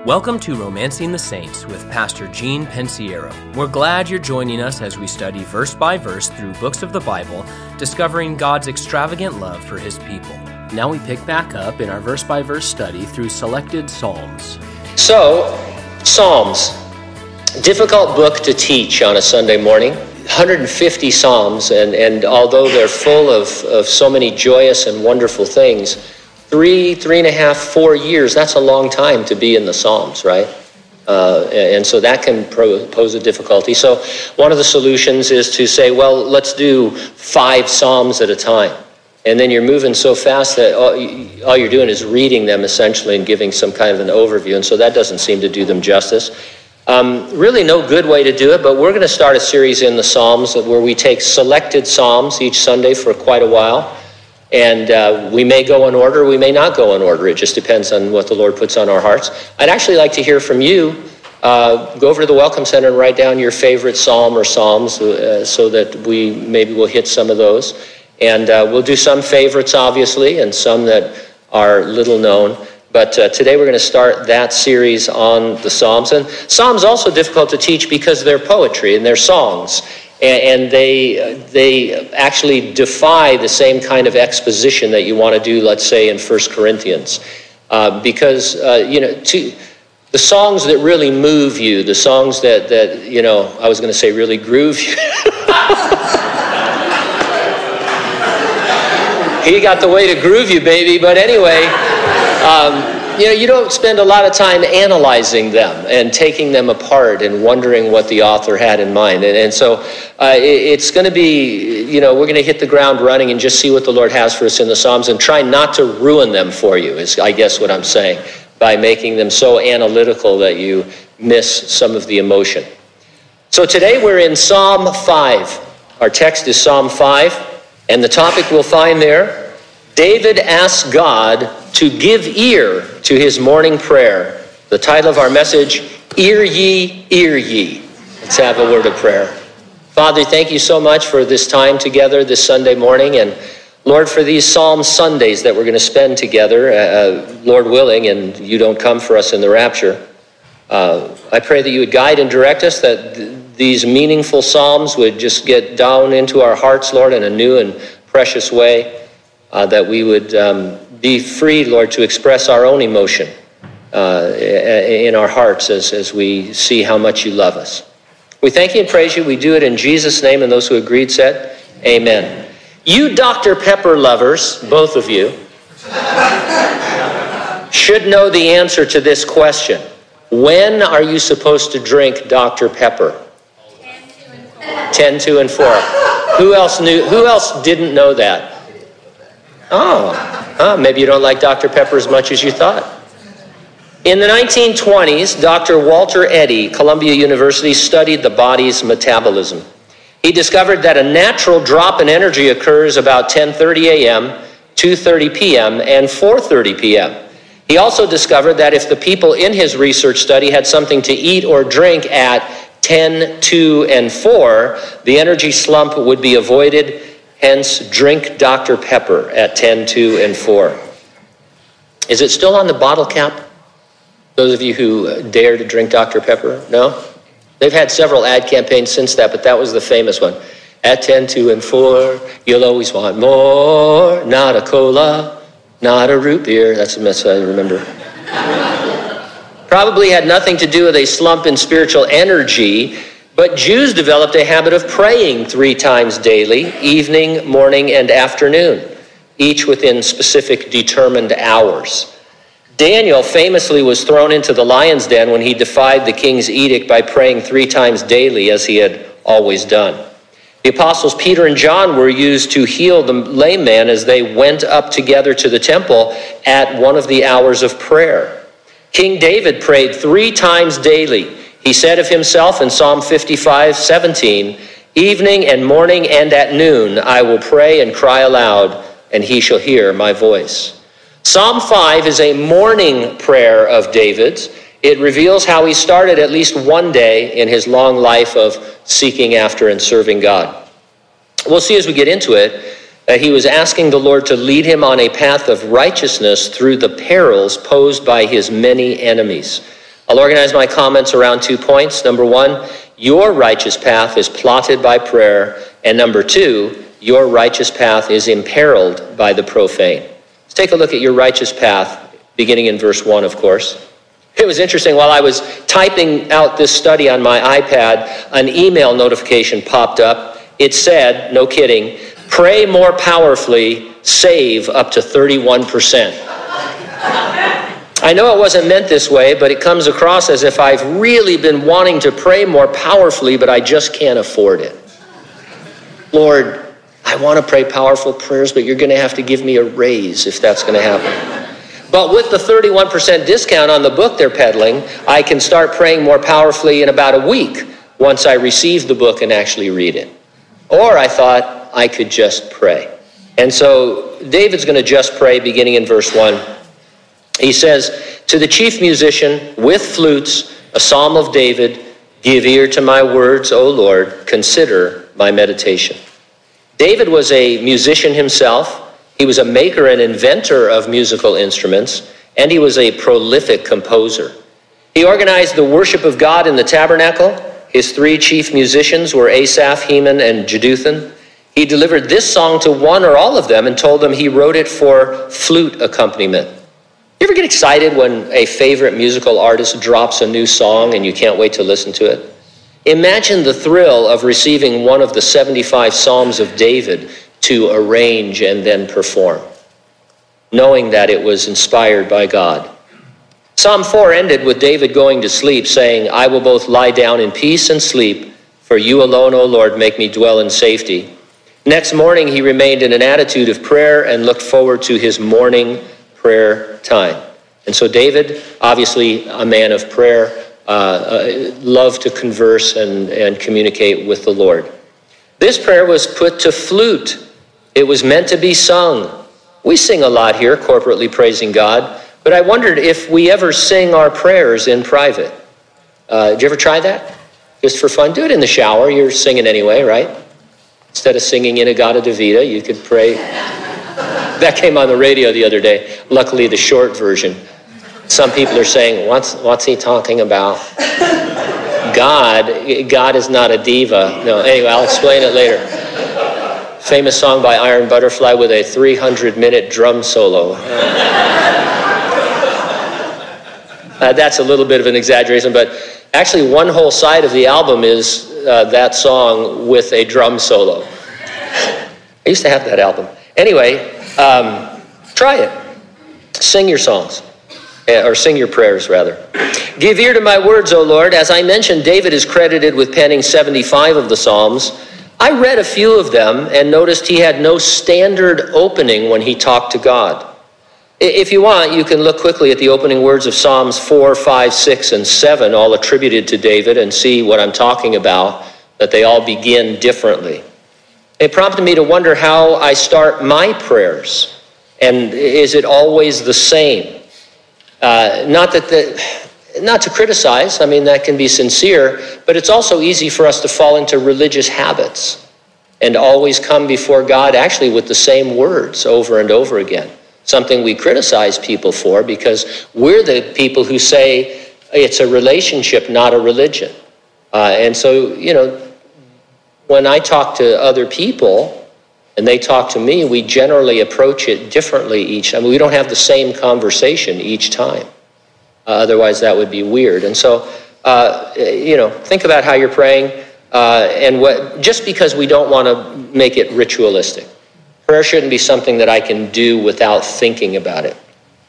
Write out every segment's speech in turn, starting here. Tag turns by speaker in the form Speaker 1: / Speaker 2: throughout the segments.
Speaker 1: Welcome to Romancing the Saints with Pastor Gene Pensiero. We're glad you're joining us as we study verse by verse through books of the Bible, discovering God's extravagant love for His people. Now we pick back up in our verse by verse study through selected Psalms.
Speaker 2: So, Psalms, difficult book to teach on a Sunday morning. 150 Psalms, and although they're full of so many joyous and wonderful things, 3.5, 4 years, that's a long time to be in the Psalms, right? And so that can pose a difficulty. So one of the solutions is to say, well, let's do 5 Psalms at a time. And then you're moving so fast that all you're doing is reading them essentially and giving some kind of an overview. And so that doesn't seem to do them justice. Really no good way to do it, but we're going to start a series in the Psalms where we take selected Psalms each Sunday for quite a while. And we may go in order, we may not go in order. It just depends on what the Lord puts on our hearts. I'd actually like to hear from you. Go over to the Welcome Center and write down your favorite psalm or psalms so that maybe we'll hit some of those. And we'll do some favorites, obviously, and some that are little known. But today we're going to start that series on the Psalms. And Psalms also difficult to teach because they're poetry and they're songs. And they actually defy the same kind of exposition that you want to do, let's say, in 1 Corinthians. Because, the songs that really move you, the songs that I was going to say really groove you. He got the way to groove you, baby. But anyway, you don't spend a lot of time analyzing them and taking them apart and wondering what the author had in mind. And so it's going to be, we're going to hit the ground running and just see what the Lord has for us in the Psalms and try not to ruin them for you, is I guess what I'm saying, by making them so analytical that you miss some of the emotion. So today we're in Psalm 5. Our text is Psalm 5, and the topic we'll find there, David asks God to give ear to his morning prayer. The title of our message, Ear Ye, Ear Ye. Let's have a word of prayer. Father, thank you so much for this time together this Sunday morning, and Lord, for these Psalm Sundays that we're going to spend together, Lord willing, and you don't come for us in the rapture. I pray that you would guide and direct us, that these meaningful Psalms would just get down into our hearts, Lord, in a new and precious way, that we would be free, Lord, to express our own emotion in our hearts as we see how much you love us. We thank you and praise you. We do it in Jesus' name, and those who agreed said, amen. You Dr. Pepper lovers, both of you, should know the answer to this question. When are you supposed to drink Dr. Pepper? 10, 2, and 4. Who else didn't know that? Oh, maybe you don't like Dr. Pepper as much as you thought. In the 1920s, Dr. Walter Eddy, Columbia University, studied the body's metabolism. He discovered that a natural drop in energy occurs about 10:30 a.m., 2:30 p.m., and 4:30 p.m. He also discovered that if the people in his research study had something to eat or drink at 10, 2, and 4, the energy slump would be avoided. Hence, drink Dr. Pepper at 10, 2, and 4. Is it still on the bottle cap? Those of you who dare to drink Dr. Pepper? No? They've had several ad campaigns since that, but that was the famous one. At 10, 2, and 4, you'll always want more. Not a cola, not a root beer. That's the message I remember. Probably had nothing to do with a slump in spiritual energy, but Jews developed a habit of praying 3 times daily, evening, morning, and afternoon, each within specific determined hours. Daniel famously was thrown into the lion's den when he defied the king's edict by praying 3 times daily, as he had always done. The apostles Peter and John were used to heal the lame man as they went up together to the temple at one of the hours of prayer. King David prayed 3 times daily. He said of himself in Psalm 55:17, evening and morning and at noon I will pray and cry aloud, and he shall hear my voice. Psalm 5 is a morning prayer of David's. It reveals how he started at least one day in his long life of seeking after and serving God. We'll see as we get into it that he was asking the Lord to lead him on a path of righteousness through the perils posed by his many enemies. I'll organize my comments around 2 points. Number 1, your righteous path is plotted by prayer. And number 2, your righteous path is imperiled by the profane. Let's take a look at your righteous path, beginning in verse 1, of course. It was interesting, while I was typing out this study on my iPad, an email notification popped up. It said, no kidding, pray more powerfully, save up to 31%. I know it wasn't meant this way, but it comes across as if I've really been wanting to pray more powerfully, but I just can't afford it. Lord, I want to pray powerful prayers, but you're going to have to give me a raise if that's going to happen. But with the 31% discount on the book they're peddling, I can start praying more powerfully in about a week once I receive the book and actually read it. Or I thought I could just pray. And so David's going to just pray beginning in verse 1. He says, to the chief musician with flutes, a psalm of David, give ear to my words, O Lord, consider my meditation. David was a musician himself. He was a maker and inventor of musical instruments, and he was a prolific composer. He organized the worship of God in the tabernacle. His 3 chief musicians were Asaph, Heman, and Jeduthun. He delivered this song to one or all of them and told them he wrote it for flute accompaniment. You ever get excited when a favorite musical artist drops a new song and you can't wait to listen to it? Imagine the thrill of receiving one of the 75 Psalms of David to arrange and then perform, knowing that it was inspired by God. Psalm 4 ended with David going to sleep, saying, I will both lie down in peace and sleep, for you alone, O Lord, make me dwell in safety. Next morning, he remained in an attitude of prayer and looked forward to his morning prayer time. And so David, obviously a man of prayer, loved to converse and communicate with the Lord. This prayer was put to flute. It was meant to be sung. We sing a lot here, corporately praising God, but I wondered if we ever sing our prayers in private. Did you ever try that? Just for fun? Do it in the shower. You're singing anyway, right? Instead of singing In-A-Gadda Davida, you could pray. That came on the radio the other day. Luckily, the short version. Some people are saying, what's he talking about? God is not a diva. No, anyway, I'll explain it later. Famous song by Iron Butterfly with a 300-minute drum solo. That's a little bit of an exaggeration, but actually one whole side of the album is that song with a drum solo. I used to have that album. Anyway, try it. Sing your songs. Or sing your prayers, rather. Give ear to my words, O Lord. As I mentioned, David is credited with penning 75 of the Psalms. I read a few of them and noticed he had no standard opening when he talked to God. If you want, you can look quickly at the opening words of Psalms 4, 5, 6, and 7, all attributed to David, and see what I'm talking about, that they all begin differently. It prompted me to wonder how I start my prayers, and is it always the same? Not to criticize, I mean, that can be sincere, but it's also easy for us to fall into religious habits and always come before God actually with the same words over and over again. Something we criticize people for because we're the people who say it's a relationship, not a religion. And so, when I talk to other people and they talk to me, we generally approach it differently each time. We don't have the same conversation each time. Otherwise, that would be weird. And so, think about how you're praying and just because we don't want to make it ritualistic. Prayer shouldn't be something that I can do without thinking about it.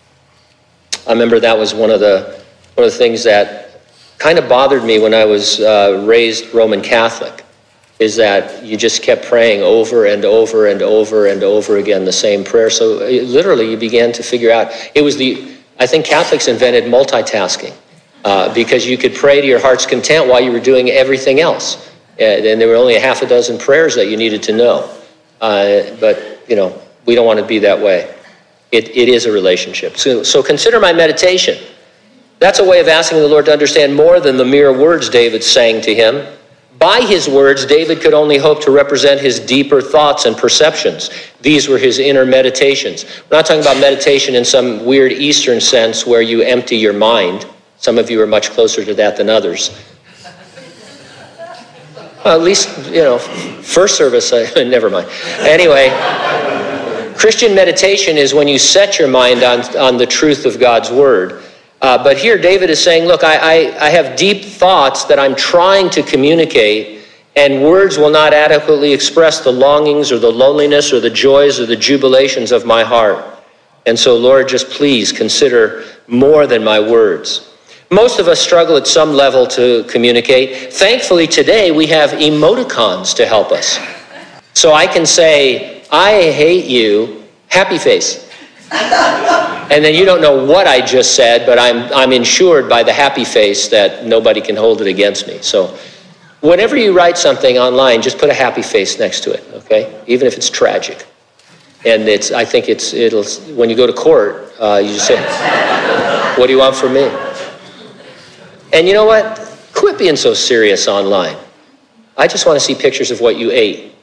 Speaker 2: I remember that was one of the things that kind of bothered me when I was raised Roman Catholic, is that you just kept praying over and over and over and over again the same prayer. So literally you began to figure out, I think Catholics invented multitasking because you could pray to your heart's content while you were doing everything else. And there were only a half a dozen prayers that you needed to know. But we don't want to be that way. It is a relationship. So consider my meditation. That's a way of asking the Lord to understand more than the mere words David sang to him. By his words, David could only hope to represent his deeper thoughts and perceptions. These were his inner meditations. We're not talking about meditation in some weird Eastern sense where you empty your mind. Some of you are much closer to that than others. Well, at least, first service, never mind. Anyway, Christian meditation is when you set your mind on the truth of God's word. But here David is saying, look, I have deep thoughts that I'm trying to communicate, and words will not adequately express the longings or the loneliness or the joys or the jubilations of my heart. And so, Lord, just please consider more than my words. Most of us struggle at some level to communicate. Thankfully, today we have emoticons to help us. So I can say, I hate you, happy face. And then you don't know what I just said, but I'm insured by the happy face that nobody can hold it against me. So whenever you write something online, just put a happy face next to it, okay? Even if it's tragic. And I think it'll when you go to court, you just say, what do you want from me? And you know what? Quit being so serious online. I just want to see pictures of what you ate.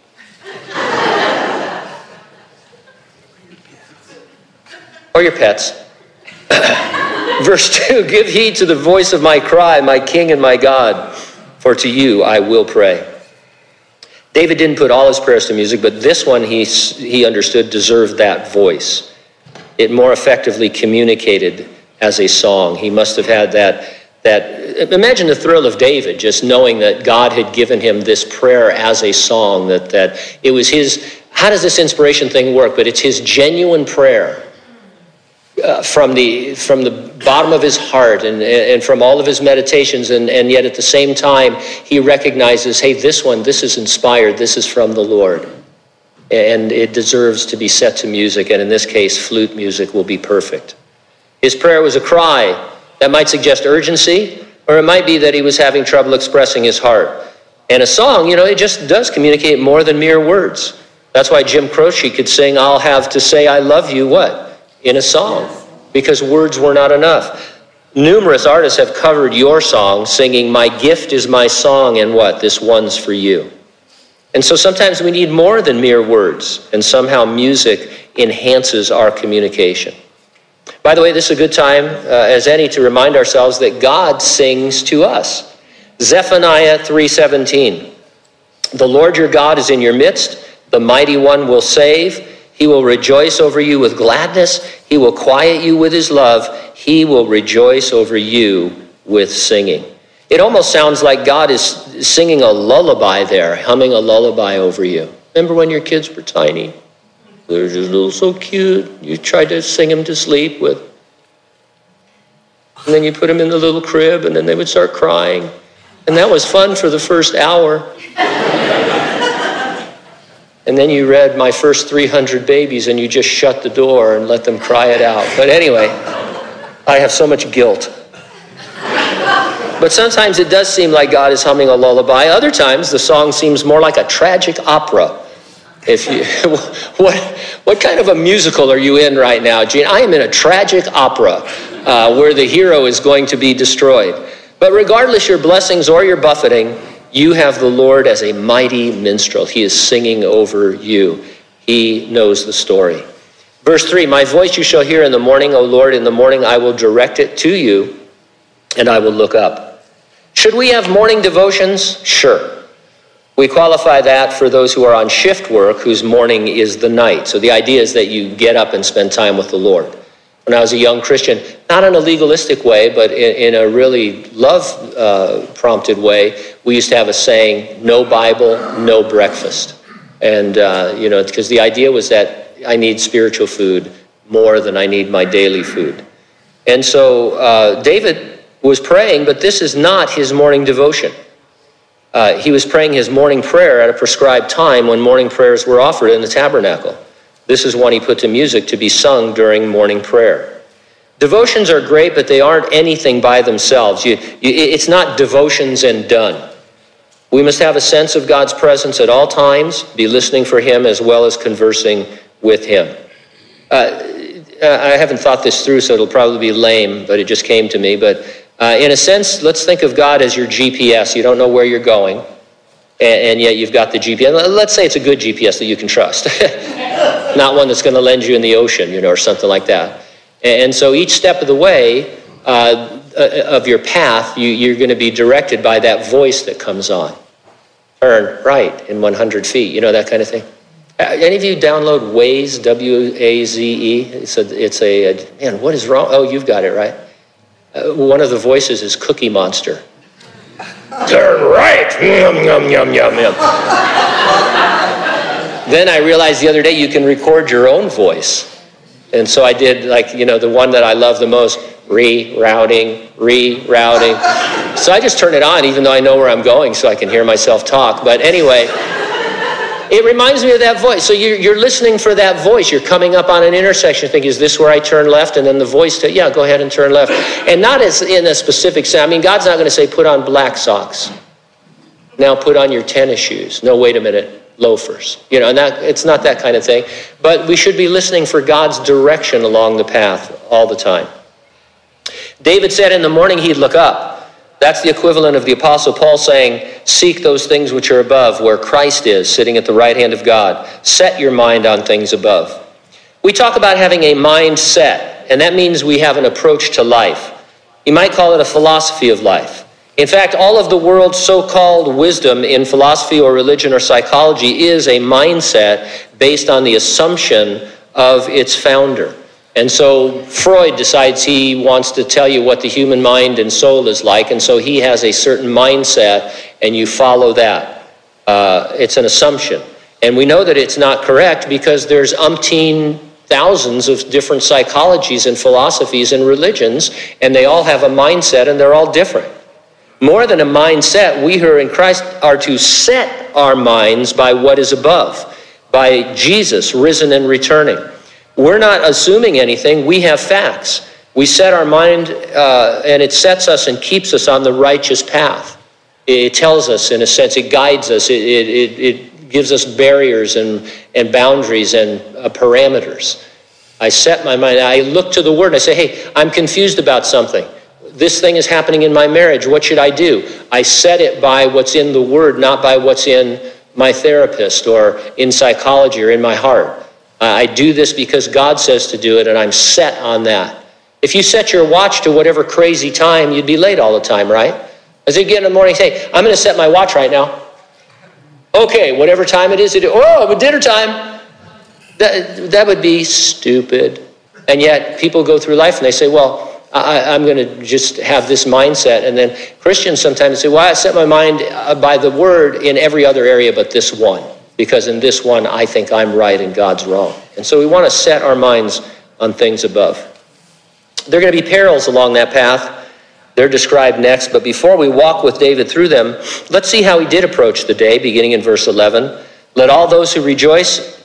Speaker 2: Or your pets. Verse 2, give heed to the voice of my cry, my King and my God, for to you I will pray. David didn't put all his prayers to music, but this one he understood deserved that voice. It more effectively communicated as a song. He must have had that imagine the thrill of David, just knowing that God had given him this prayer as a song, that it was his, how does this inspiration thing work? But it's his genuine prayer from the bottom of his heart and from all of his meditations, and yet at the same time, he recognizes, hey, this is inspired, this is from the Lord. And it deserves to be set to music, and in this case, flute music will be perfect. His prayer was a cry. That might suggest urgency, or it might be that he was having trouble expressing his heart. And a song, it just does communicate more than mere words. That's why Jim Croce could sing, I'll have to say I love you, what? In a song, because words were not enough. Numerous artists have covered your song, singing, my gift is my song, and what? This one's for you. And so sometimes we need more than mere words, and somehow music enhances our communication. By the way, this is a good time as any to remind ourselves that God sings to us. Zephaniah 3:17. The Lord your God is in your midst. The mighty one will save. He will rejoice over you with gladness. He will quiet you with his love. He will rejoice over you with singing. It almost sounds like God is singing a lullaby there, humming a lullaby over you. Remember when your kids were tiny? They're just so cute. You tried to sing them to sleep with. And then you put them in the little crib, and then they would start crying. And that was fun for the first hour. And then you read My First 300 Babies, and you just shut the door and let them cry it out. But anyway, I have so much guilt. But sometimes it does seem like God is humming a lullaby. Other times the song seems more like a tragic opera. What kind of a musical are you in right now, Gene? I am in a tragic opera where the hero is going to be destroyed. But regardless your blessings or your buffeting, you have the Lord as a mighty minstrel. He is singing over you. He knows the story. Verse 3, my voice you shall hear in the morning, O Lord, in the morning I will direct it to you, and I will look up. Should we have morning devotions? Sure. We qualify that for those who are on shift work, whose morning is the night. So the idea is that you get up and spend time with the Lord. When I was a young Christian, not in a legalistic way, but in a really love-prompted way, we used to have a saying, no Bible, no breakfast. And, because the idea was that I need spiritual food more than I need my daily food. And so David was praying, but this is not his morning devotion. He was praying his morning prayer at a prescribed time when morning prayers were offered in the tabernacle. This is one he put to music to be sung during morning prayer. Devotions are great, but they aren't anything by themselves. It's not devotions and done. We must have a sense of God's presence at all times, be listening for him as well as conversing with him. I haven't thought this through, so it'll probably be lame, but it just came to me. But in a sense, let's think of God as your GPS. You don't know where you're going, and yet you've got the GPS. Let's say it's a good GPS that you can trust, not one that's going to lend you in the ocean, or something like that. And so each step of the way, of your path, you're going to be directed by that voice that comes on. Turn right in 100 feet, you know, that kind of thing. Any of you download Waze, W-A-Z-E? It's a man, what is wrong? Oh, you've got it right. One of the voices is Cookie Monster. Turn right. Yum, yum, yum, yum, yum. Then I realized the other day you can record your own voice. And so I did, like, you know, the one that I love the most, rerouting. So I just turn it on even though I know where I'm going so I can hear myself talk. But anyway, it reminds me of that voice. So you're listening for that voice. You're coming up on an intersection thinking, is this where I turn left? And then the voice says, yeah, go ahead and turn left. And not as in a specific sense. I mean, God's not going to say, put on black socks. Now put on your tennis shoes. No, wait a minute. Loafers. You know, and it's not that kind of thing. But we should be listening for God's direction along the path all the time. David said in the morning he'd look up. That's the equivalent of the Apostle Paul saying, seek those things which are above, where Christ is, sitting at the right hand of God. Set your mind on things above. We talk about having a mindset, and that means we have an approach to life. You might call it a philosophy of life. In fact, all of the world's so-called wisdom in philosophy or religion or psychology is a mindset based on the assumption of its founder. And so Freud decides he wants to tell you what the human mind and soul is like, and so he has a certain mindset, and you follow that. It's an assumption. And we know that it's not correct because there's umpteen thousands of different psychologies and philosophies and religions, and they all have a mindset, and they're all different. More than a mindset, we who are in Christ are to set our minds by what is above, by Jesus risen and returning. We're not assuming anything. We have facts. We set our mind, and it sets us and keeps us on the righteous path. It tells us, in a sense, it guides us. It gives us barriers and boundaries and parameters. I set my mind. I look to the Word and I say, hey, I'm confused about something. This thing is happening in my marriage. What should I do? I set it by what's in the Word, not by what's in my therapist or in psychology or in my heart. I do this because God says to do it, and I'm set on that. If you set your watch to whatever crazy time, you'd be late all the time, right? As you get in the morning, say, I'm going to set my watch right now. Okay, whatever time it is, dinner time. That would be stupid. And yet people go through life and they say, well, I'm going to just have this mindset. And then Christians sometimes say, well, I set my mind by the Word in every other area but this one. Because in this one, I think I'm right and God's wrong. And so we want to set our minds on things above. There are going to be perils along that path. They're described next. But before we walk with David through them, let's see how he did approach the day, beginning in verse 11. Let all those who rejoice,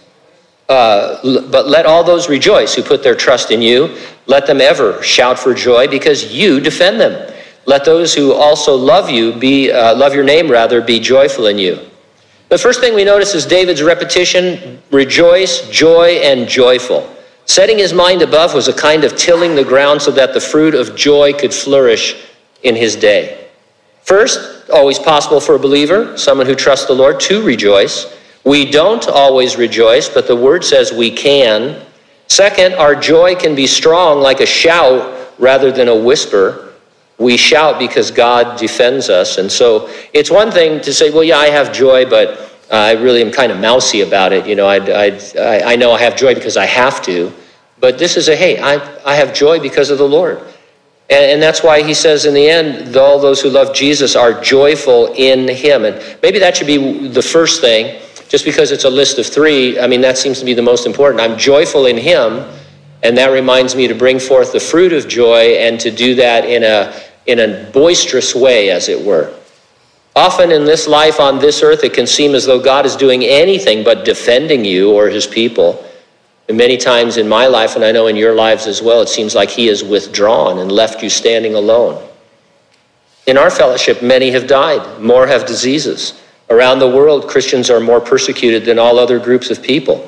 Speaker 2: let all those rejoice who put their trust in you. Let them ever shout for joy because you defend them. Let those who also love you, love your name rather, be joyful in you. The first thing we notice is David's repetition, rejoice, joy, and joyful. Setting his mind above was a kind of tilling the ground so that the fruit of joy could flourish in his day. First, always possible for a believer, someone who trusts the Lord, to rejoice. We don't always rejoice, but the Word says we can. Second, our joy can be strong like a shout rather than a whisper. We shout because God defends us. And so it's one thing to say, well, yeah, I have joy, but I really am kind of mousy about it. You know, I know I have joy because I have to. But this is hey, I have joy because of the Lord. And that's why he says in the end, all those who love Jesus are joyful in him. And maybe that should be the first thing. Just because it's a list of three, I mean, that seems to be the most important. I'm joyful in him. And that reminds me to bring forth the fruit of joy and to do that in a boisterous way, as it were. Often in this life on this earth, it can seem as though God is doing anything but defending you or his people. And many times in my life, and I know in your lives as well, it seems like he has withdrawn and left you standing alone. In our fellowship, many have died. More have diseases. Around the world, Christians are more persecuted than all other groups of people.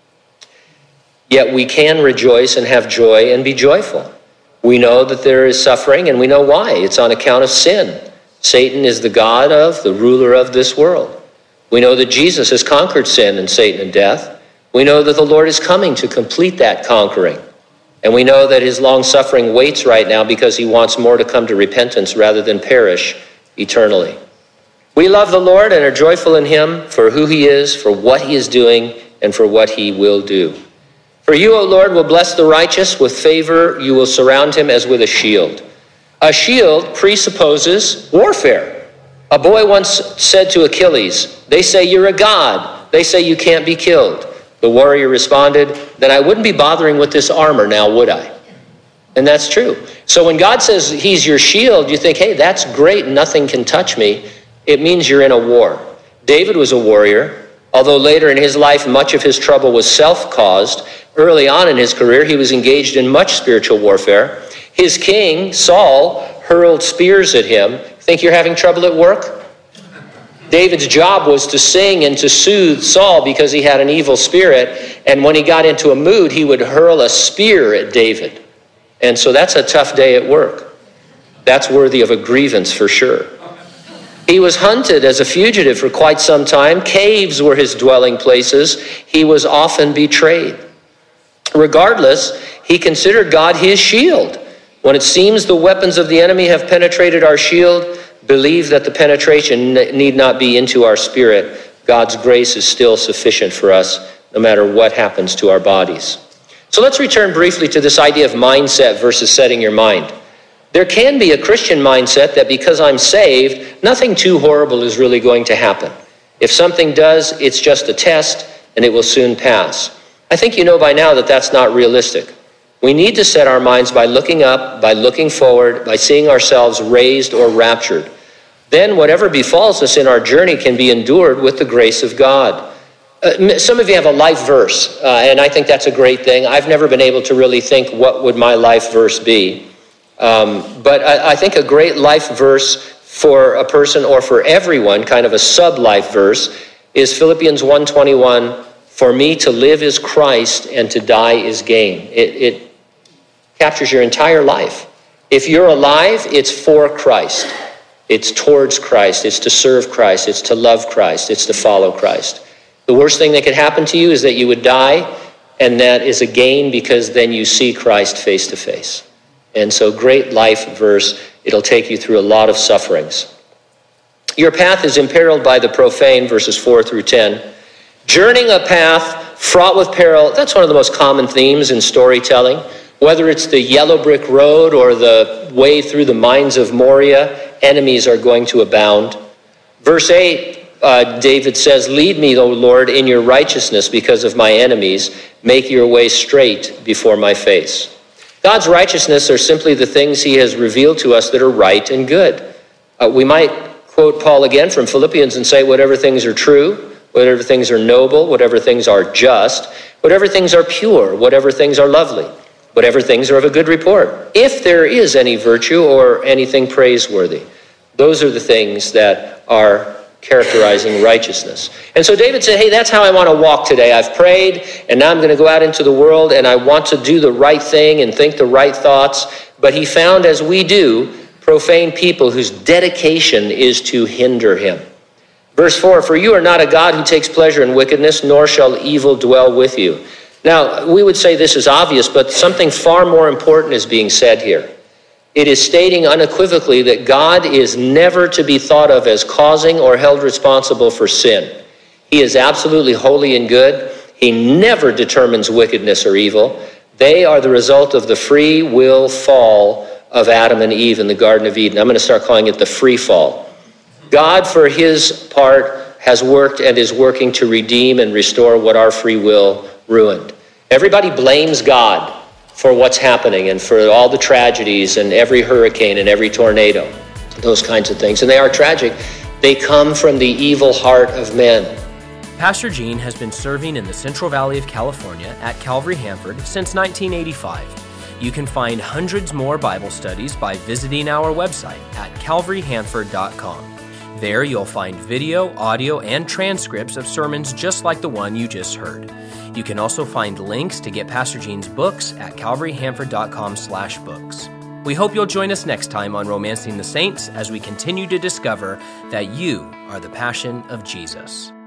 Speaker 2: Yet we can rejoice and have joy and be joyful. We know that there is suffering, and we know why. It's on account of sin. Satan is the god of, the ruler of this world. We know that Jesus has conquered sin and Satan and death. We know that the Lord is coming to complete that conquering. And we know that his long-suffering waits right now because he wants more to come to repentance rather than perish eternally. We love the Lord and are joyful in him for who he is, for what he is doing, and for what he will do. For you, O Lord, will bless the righteous. With favor you will surround him as with a shield. A shield presupposes warfare. A boy once said to Achilles, "They say you're a god. They say you can't be killed." The warrior responded, "Then I wouldn't be bothering with this armor now, would I?" And that's true. So when God says he's your shield, you think, hey, that's great, nothing can touch me. It means you're in a war. David was a warrior, although later in his life, much of his trouble was self-caused. Early on in his career, he was engaged in much spiritual warfare. His king, Saul, hurled spears at him. Think you're having trouble at work? David's job was to sing and to soothe Saul because he had an evil spirit. And when he got into a mood, he would hurl a spear at David. And so that's a tough day at work. That's worthy of a grievance for sure. He was hunted as a fugitive for quite some time. Caves were his dwelling places. He was often betrayed. Regardless, he considered God his shield. When it seems the weapons of the enemy have penetrated our shield, believe that the penetration need not be into our spirit. God's grace is still sufficient for us, no matter what happens to our bodies. So let's return briefly to this idea of mindset versus setting your mind. There can be a Christian mindset that because I'm saved, nothing too horrible is really going to happen. If something does, it's just a test and it will soon pass. I think you know by now that that's not realistic. We need to set our minds by looking up, by looking forward, by seeing ourselves raised or raptured. Then whatever befalls us in our journey can be endured with the grace of God. Some of you have a life verse, and I think that's a great thing. I've never been able to really think what would my life verse be. But I think a great life verse for a person or for everyone, kind of a sub-life verse, is Philippians 1:21, "For me to live is Christ and to die is gain." It captures your entire life. If you're alive, it's for Christ. It's towards Christ. It's to serve Christ. It's to love Christ. It's to follow Christ. The worst thing that could happen to you is that you would die, and that is a gain because then you see Christ face to face. And so great life verse, it'll take you through a lot of sufferings. Your path is imperiled by the profane, verses 4 through 10. Journeying a path fraught with peril, that's one of the most common themes in storytelling. Whether it's the yellow brick road or the way through the mines of Moria, enemies are going to abound. Verse 8, David says, "Lead me, O Lord, in your righteousness because of my enemies. Make your way straight before my face." God's righteousness are simply the things he has revealed to us that are right and good. We might quote Paul again from Philippians and say, whatever things are true, whatever things are noble, whatever things are just, whatever things are pure, whatever things are lovely, whatever things are of a good report, if there is any virtue or anything praiseworthy. Those are the things that are characterizing righteousness. And so David said, hey, that's how I want to walk today. I've prayed, and now I'm going to go out into the world, and I want to do the right thing and think the right thoughts. But he found, as we do, profane people whose dedication is to hinder him. Verse 4, "For you are not a God who takes pleasure in wickedness, nor shall evil dwell with you." Now, we would say this is obvious, but something far more important is being said here. It is stating unequivocally that God is never to be thought of as causing or held responsible for sin. He is absolutely holy and good. He never determines wickedness or evil. They are the result of the free will fall of Adam and Eve in the Garden of Eden. I'm going to start calling it the free fall. God, for his part, has worked and is working to redeem and restore what our free will ruined. Everybody blames God for what's happening and for all the tragedies and every hurricane and every tornado, those kinds of things. And they are tragic. They come from the evil heart of men.
Speaker 1: Pastor Gene has been serving in the Central Valley of California at Calvary Hanford since 1985. You can find hundreds more Bible studies by visiting our website at calvaryhanford.com. There you'll find video, audio, and transcripts of sermons just like the one you just heard. You can also find links to get Pastor Gene's books at calvaryhanford.com/books. We hope you'll join us next time on Romancing the Saints as we continue to discover that you are the passion of Jesus.